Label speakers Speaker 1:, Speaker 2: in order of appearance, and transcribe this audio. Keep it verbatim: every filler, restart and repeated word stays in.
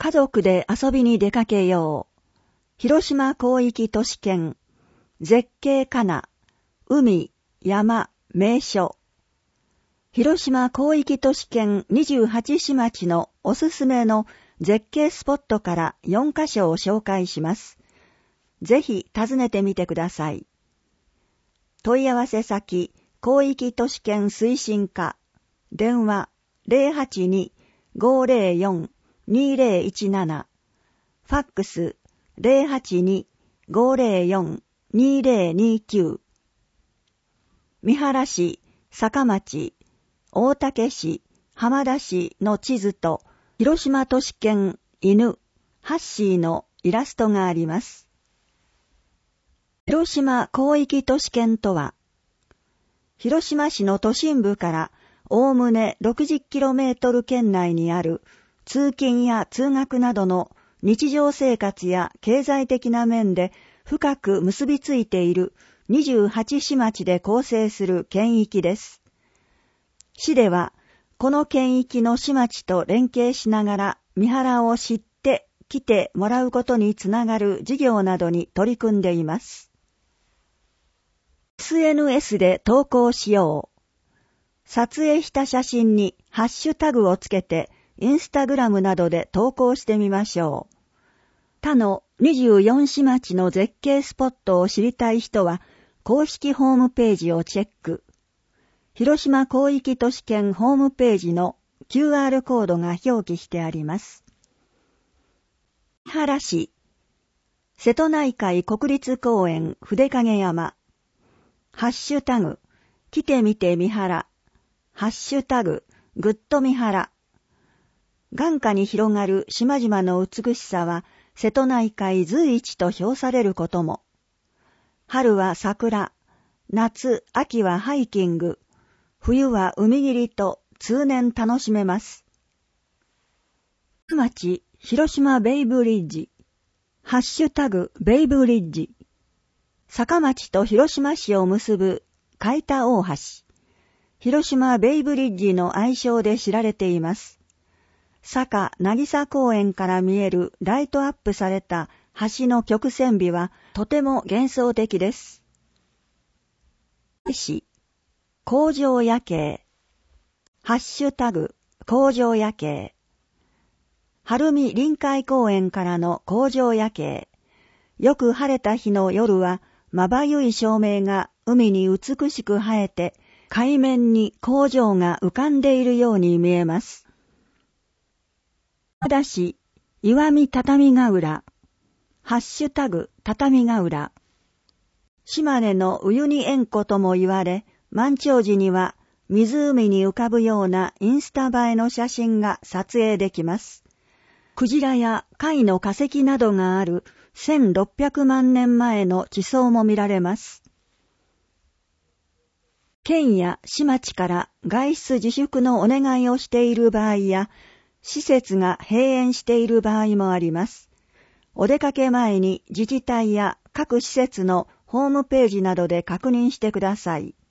Speaker 1: 家族で遊びに出かけよう。広島広域都市圏、絶景かな、海、山、名所。広島広域都市圏にじゅうはちしまちのおすすめの絶景スポットからよんカ所を紹介します。ぜひ訪ねてみてください。問い合わせ先、広域都市圏推進課、電話 ゼロはちに ごゼロよん にゼロいちなな、ファックス ゼロはちに ごゼロよん にゼロにきゅう。三原市、坂町、大竹市、浜田市の地図と広島都市圏犬、ハッシーのイラストがあります。広島広域都市圏とは、広島市の都心部からおおむね ろくじゅっキロメートル 圏内にある通勤や通学などの日常生活や経済的な面で深く結びついているにじゅうはちしまちで構成する県域です。市では、この県域の市町と連携しながら三原を知って来てもらうことにつながる事業などに取り組んでいます。エスエヌエス で投稿しよう。撮影した写真にハッシュタグをつけてインスタグラムなどで投稿してみましょう。他のにじゅうよんしまちの絶景スポットを知りたい人は公式ホームページをチェック。広島広域都市圏ホームページの キューアール コードが表記してあります。三原市、瀬戸内海国立公園筆影山、ハッシュタグ、来てみて三原、ハッシュタグ、グッド三原。眼下に広がる島々の美しさは瀬戸内海随一と評されることも。春は桜、夏、秋はハイキング、冬は海霧りと通年楽しめます。町、広島ベイブリッジ、ハッシュタグベイブリッジ。坂町と広島市を結ぶ海田大橋。広島ベイブリッジの愛称で知られています。坂渚公園から見えるライトアップされた橋の曲線美はとても幻想的です。市、工場夜景。ハッシュタグ、工場夜景。晴海臨海公園からの工場夜景。よく晴れた日の夜は、まばゆい照明が海に美しく映えて、海面に工場が浮かんでいるように見えます。ただし、石見畳ヶ浦。ハッシュタグ、畳ヶ浦。島根のウユニ塩湖とも言われ、満潮時には湖に浮かぶようなインスタ映えの写真が撮影できます。クジラや貝の化石などがあるせんろっぴゃくまんねんまえの地層も見られます。県や市町から外出自粛のお願いをしている場合や、施設が閉園している場合もあります。お出かけ前に自治体や各施設のホームページなどで確認してください。